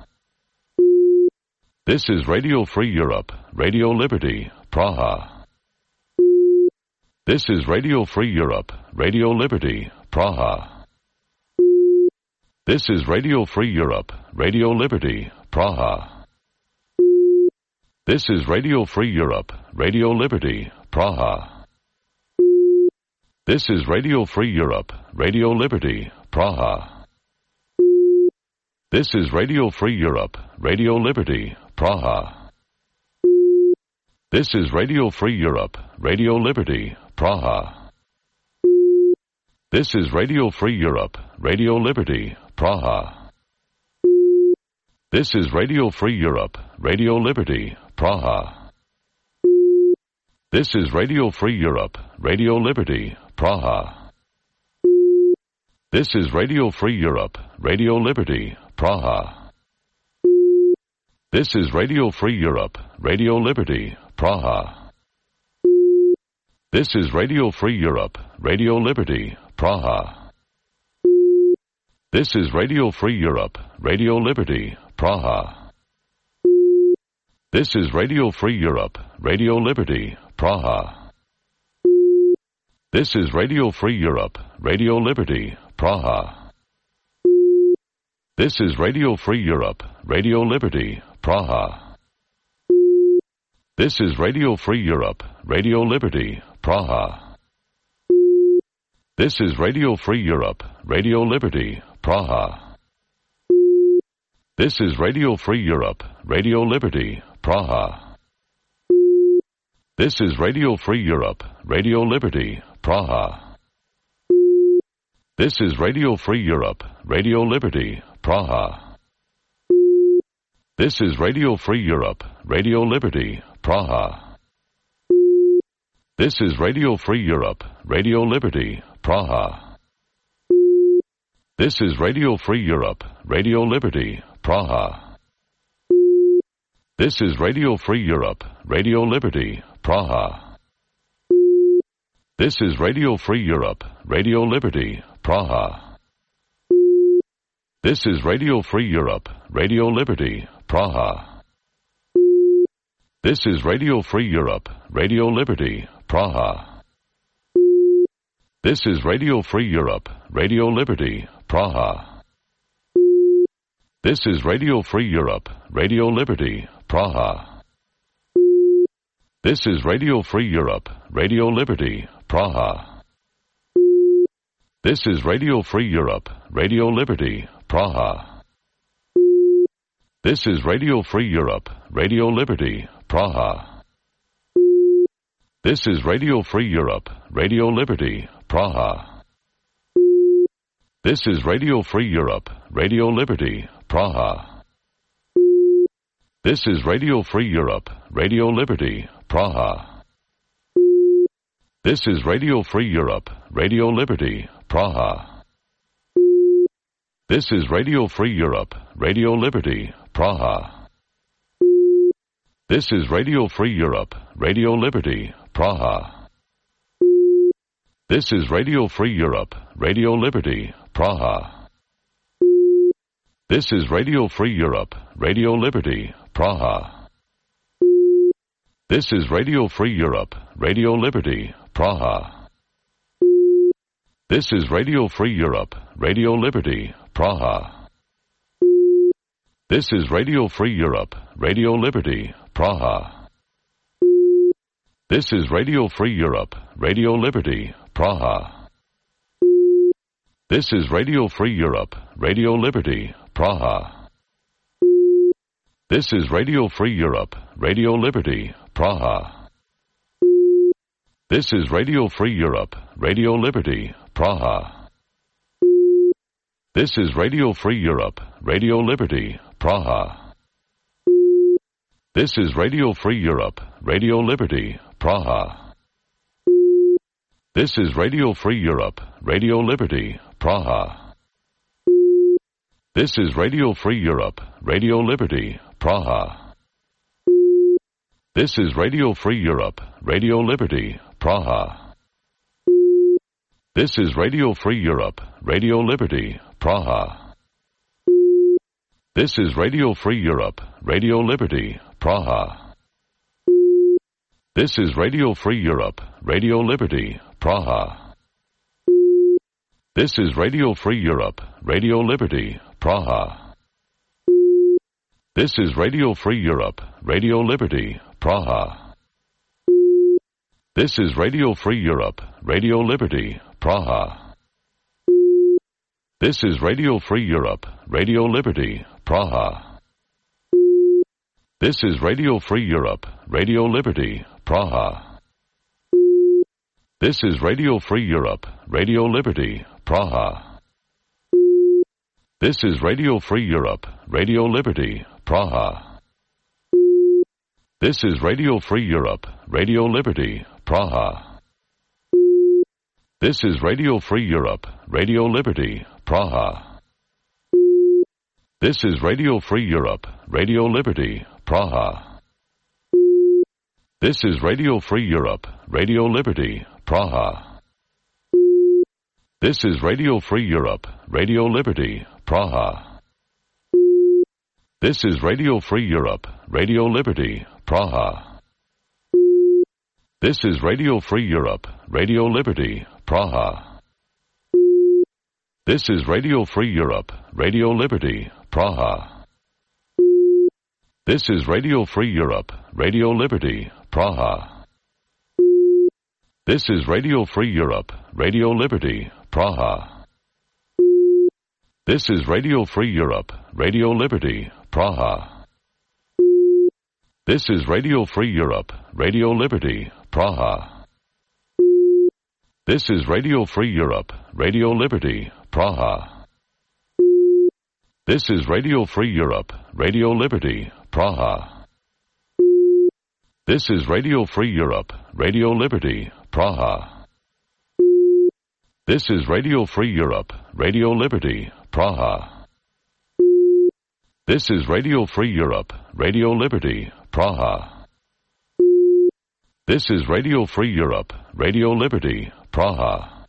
This is Radio Free Europe, Radio Liberty, Praha. This is Radio Free Europe, Radio Liberty, Praha. This is Radio Free Europe, Radio Liberty, Praha. This is Radio Free Europe, Radio Liberty, Praha. This is Radio Free Europe, Radio Liberty, Praha. This is Radio Free Europe, Radio Liberty, Praha. This is Radio Free Europe, Radio Liberty, Praha. This is Radio Free Europe, Radio Liberty, Praha. This is Radio Free Europe, Radio Liberty, Praha. This is Radio Free Europe, Radio Liberty, Praha. This is Radio Free Europe, Radio Liberty, Praha. This is Radio Free Europe, Radio Liberty, Praha. This is Radio Free Europe, Radio Liberty, Praha. This is Radio Free Europe, Radio Liberty, Praha. This is Radio Free Europe, Radio Liberty, Praha. This is Radio Free Europe, Radio Liberty, Praha. This is Radio Free Europe, Radio Liberty, Praha. This is Radio Free Europe, Radio Liberty, Praha. This is Radio Free Europe, Radio Liberty, Praha. This is Radio Free Europe, Radio Liberty, Praha. This is Radio Free Europe, Radio Liberty, Praha. This is Radio Free Europe, Radio Liberty, Praha. This is Radio Free Europe, Radio Liberty, Praha. This is Radio Free Europe, Radio Liberty, Praha. This is Radio Free Europe, Radio Liberty, Praha. This is Radio Free Europe, Radio Liberty, Praha. This is Radio Free Europe, Radio Liberty, Praha. This is Radio Free Europe, Radio Liberty, Praha. This is Radio Free Europe, Radio Liberty, Praha. This is Radio Free Europe, Radio Liberty, Praha. This is Radio Free Europe, Radio Liberty, Praha. This is Radio Free Europe, Radio Liberty, Praha. This is Radio Free Europe, Radio Liberty, Praha. This is Radio Free Europe, Radio Liberty, Praha. This is Radio Free Europe, Radio Liberty, Praha. This is Radio Free Europe, Radio Liberty, Praha. This is Radio Free Europe, Radio Liberty, Praha. This is Radio Free Europe, Radio Liberty, Praha. This is Radio Free Europe, Radio Liberty, Praha. This is Radio Free Europe, Radio Liberty, Praha. This is Radio Free Europe, Radio Liberty, Praha. This is Radio Free Europe, Radio Liberty, Praha. This is Radio Free Europe, Radio Liberty, Praha. This is Radio Free Europe, Radio Liberty, Praha. This is Radio Free Europe, Radio Liberty, Praha. This is Radio Free Europe, Radio Liberty, Praha. This is Radio Free Europe, Radio Liberty, Praha. This is Radio Free Europe, Radio Liberty, Praha. This is Radio Free Europe, Radio Liberty, Praha. This is Radio Free Europe, Radio Liberty, Praha. This is Radio Free Europe, Radio Liberty, Praha. This is Radio Free Europe, Radio Liberty, Praha. This is Radio Free Europe, Radio Liberty, Praha. This is Radio Free Europe, Radio Liberty, Praha. This is Radio Free Europe, Radio Liberty, Praha. This is Radio Free Europe, Radio Liberty, Praha. This is Radio Free Europe, Radio Liberty, Praha. This is Radio Free Europe, Radio Liberty, Praha. This is Radio Free Europe, Radio Liberty, Praha. This is Radio Free Europe, Radio Liberty, Praha. This is Radio Free Europe, Radio Liberty, Praha. This is Radio Free Europe, Radio Liberty, Praha. This is Radio Free Europe, Radio Liberty, Praha. This is Radio Free Europe, Radio Liberty, Praha. This is Radio Free Europe, Radio Liberty, Praha. This is Radio Free Europe, Radio Liberty, Praha. This is Radio Free Europe, Radio Liberty, Praha. This is Radio Free Europe, Radio Liberty, Praha. This is Radio Free Europe, Radio Liberty, Praha. This is Radio Free Europe, Radio Liberty, Praha. This is Radio Free Europe, Radio Liberty, Praha. This is Radio Free Europe, Radio Liberty, Praha. This is Radio Free Europe, Radio Liberty, Praha. This is Radio Free Europe, Radio Liberty, Praha. This is Radio Free Europe, Radio Liberty, Praha. This is Radio Free Europe, Radio Liberty, Praha. This is Radio Free Europe, Radio Liberty, Praha. This is Radio Free Europe, Radio Liberty, Praha. This is Radio Free Europe, Radio Liberty, Praha. This is Radio Free Europe, Radio Liberty, Praha. This is Radio Free Europe, Radio Liberty, Praha. This is Radio Free Europe, Radio Liberty, Praha.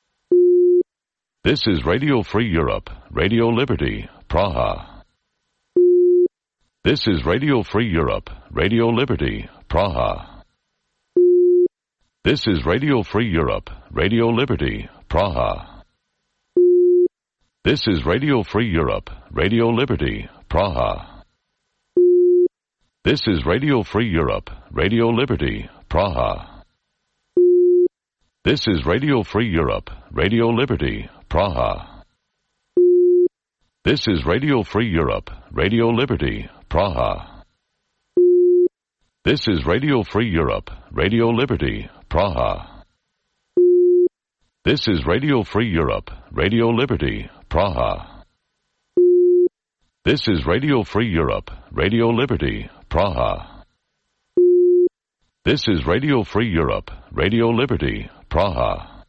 This is Radio Free Europe, Radio Liberty, Praha. This is Radio Free Europe, Radio Liberty, Praha. This is Radio Free Europe, Radio Liberty, Praha. This is Radio Free Europe, Radio Liberty, Praha. This is Radio Free Europe, Radio Liberty, Praha. This is Radio Free Europe, Radio Liberty, Praha. This is Radio Free Europe, Radio Liberty, Praha. This is Radio Free Europe, Radio Liberty, Praha. This is Radio Free Europe, Radio Liberty, Praha. This is Radio Free Europe, Radio Liberty, Praha. This is Radio Free Europe, Radio Liberty, Praha.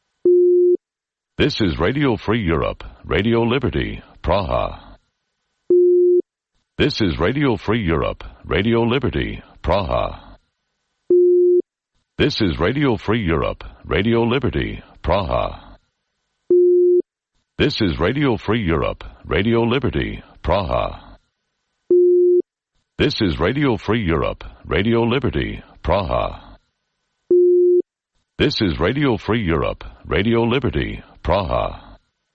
This is Radio Free Europe, Radio Liberty, Praha. This is Radio Free Europe, Radio Liberty, Praha. This is Radio Free Europe, Radio Liberty, Praha. This is Radio Free Europe, Radio Liberty, Praha. This is Radio Free Europe, Radio Liberty, Praha. This is Radio Free Europe, Radio Liberty, Praha.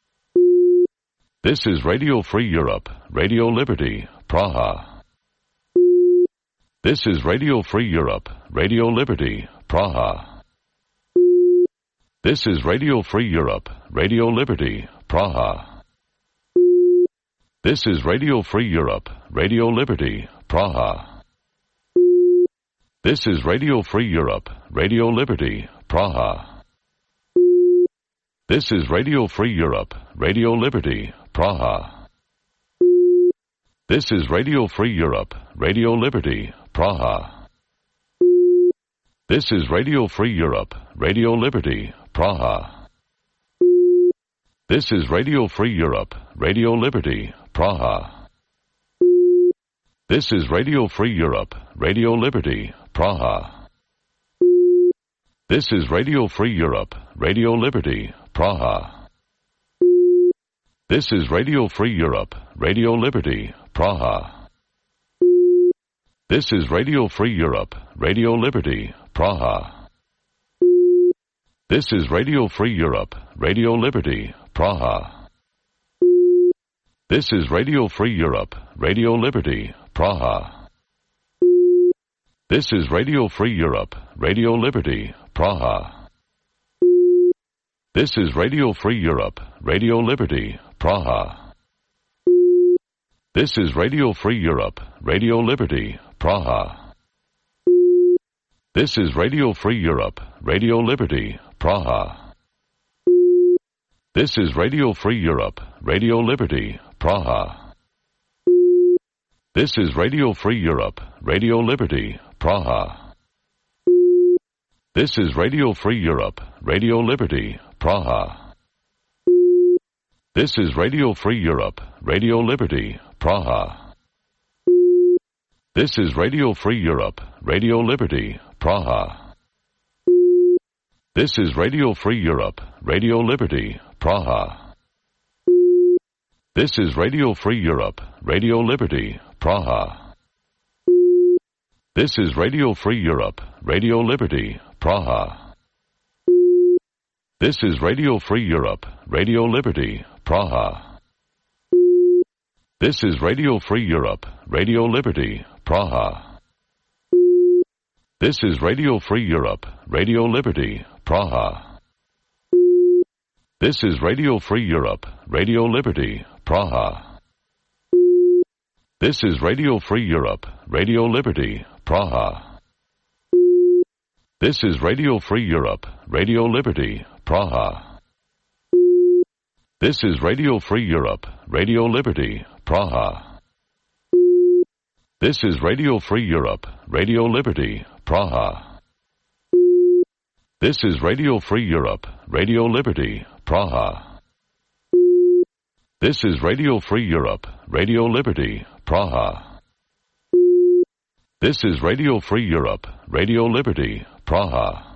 This is Radio Free Europe, Radio Liberty, Praha. This is Radio Free Europe, Radio Liberty, Praha. This is Radio Free Europe, Radio Liberty, Praha. This is Radio Free Europe, Radio Liberty, Praha. This is Radio Free Europe, Radio Liberty, Praha. This is Radio Free Europe, Radio Liberty, Praha. This is Radio Free Europe, Radio Liberty, Praha. This is Radio Free Europe, Radio Liberty, Praha. This is Radio Free Europe, Radio Liberty, Praha. This is Radio Free Europe, Radio Liberty, Praha. This is Radio Free Europe, Radio Liberty, Praha. This is Radio Free Europe, Radio Liberty, Praha. This is Radio Free Europe, Radio Liberty, Praha. This is Radio Free Europe, Radio Liberty, Praha. This is Radio Free Europe, Radio Liberty, Praha. This is Radio Free Europe, Radio Liberty, Praha. This is Radio Free Europe, Radio Liberty, Praha. This is Radio Free Europe, Radio Liberty, Praha. This is Radio Free Europe, Radio Liberty, Praha. This is Radio Free Europe, Radio Liberty, Praha. This is Radio Free Europe, Radio Liberty, Praha. This is Radio Free Europe, Radio Liberty, Praha. This is Radio Free Europe, Radio Liberty, Praha. This is Radio Free Europe, Radio Liberty, Praha. This is Radio Free Europe, Radio Liberty, Praha. This is Radio Free Europe, Radio Liberty, Praha. This is Radio Free Europe, Radio Liberty, Praha. This is Radio Free Europe, Radio Liberty, Praha. This is Radio Free Europe, Radio Liberty, Praha. This is Radio Free Europe, Radio Liberty, Praha. This is Radio Free Europe, Radio Liberty, Praha. This is Radio Free Europe, Radio Liberty, Praha. This is Radio Free Europe, Radio Liberty, Praha. This is Radio Free Europe, Radio Liberty, Praha. This is Radio Free Europe, Radio Liberty, Praha. This is Radio Free Europe, Radio Liberty, Praha. This is Radio Free Europe, Radio Liberty, Praha. This is Radio Free Europe, Radio Liberty, Praha.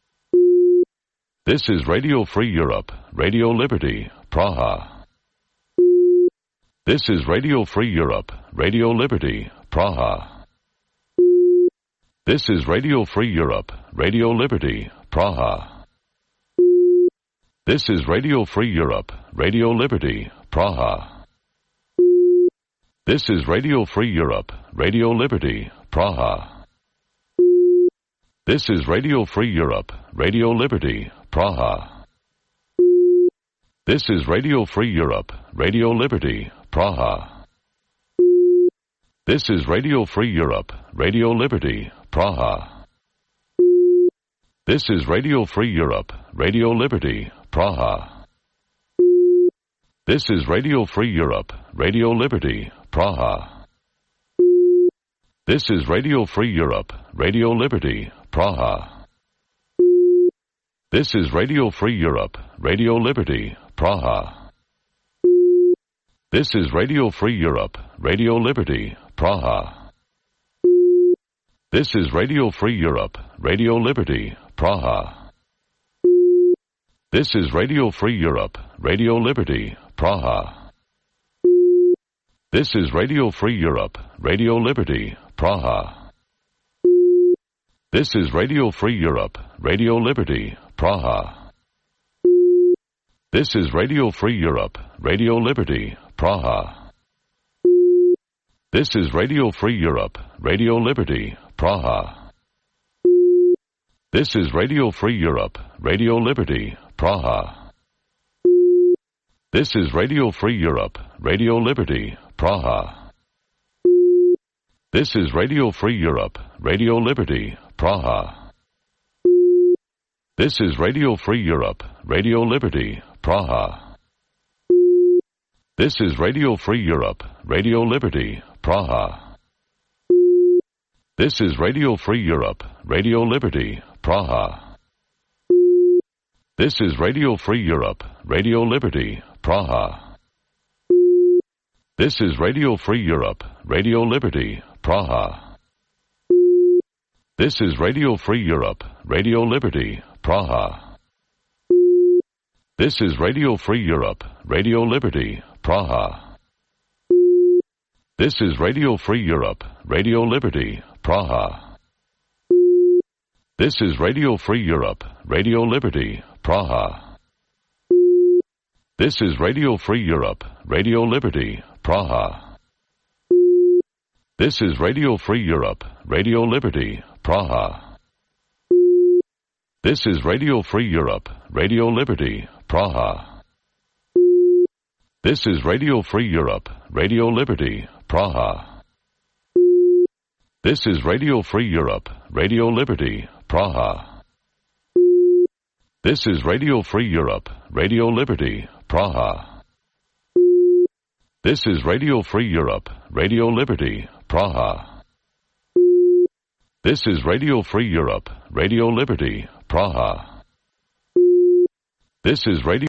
This is Radio Free Europe, Radio Liberty, Praha. This is Radio Free Europe, Radio Liberty, Praha. This is Radio Free Europe, Radio Liberty, Praha. This is Radio Free Europe, Radio Liberty, Praha. This is Radio Free Europe, Radio Liberty, Praha. This is Radio Free Europe, Radio Liberty, Praha. This is Radio Free Europe, Radio Liberty, Praha. This is Radio Free Europe, Radio Liberty, Praha. This is Radio Free Europe, Radio Liberty, Praha. This is Radio Free Europe, Radio Liberty, Praha. This is Radio Free Europe, Radio Liberty, Praha. This is Radio Free Europe, Radio Liberty, Praha. This is Radio Free Europe, Radio Liberty, Praha. This is Radio Free Europe, Radio Liberty, Praha. This is Radio Free Europe, Radio Liberty, Praha. This is Radio Free Europe, Radio Liberty, Praha. This is Radio Free Europe, Radio Liberty, Praha. This is Radio Free Europe, Radio Liberty, Praha. This is Radio Free Europe, Radio Liberty, Praha. This is Radio Free Europe, Radio Liberty, Praha. This is Radio Free Europe, Radio Liberty, Praha. This is Radio Free Europe, Radio Liberty, Praha. This is Radio Free Europe, Radio Liberty, Praha. This is Radio Free Europe, Radio Liberty, Praha. This is Radio Free Europe, Radio Liberty, Praha. This is Radio Free Europe, Radio Liberty, Praha. This is Radio Free Europe, Radio Liberty, Praha. This is Radio Free Europe, Radio Liberty, Praha. This is Radio Free Europe, Radio Liberty, Praha. This is Radio Free Europe, Radio Liberty, Praha. This is Radio Free Europe, Radio Liberty, Praha. This is Radio Free Europe, Radio Liberty, Praha. This is Radio Free Europe, Radio Liberty, Praha. This is Radio Free Europe, Radio Liberty, Praha. This is Radio Free Europe, Radio Liberty, Praha. This is Radio Free Europe, Radio Liberty, Praha. This is Radio Free Europe, Radio Liberty, Praha. This is Radio Free Europe, Radio Liberty, Praha. This is Radio Free Europe, Radio Liberty, Praha. This is Radio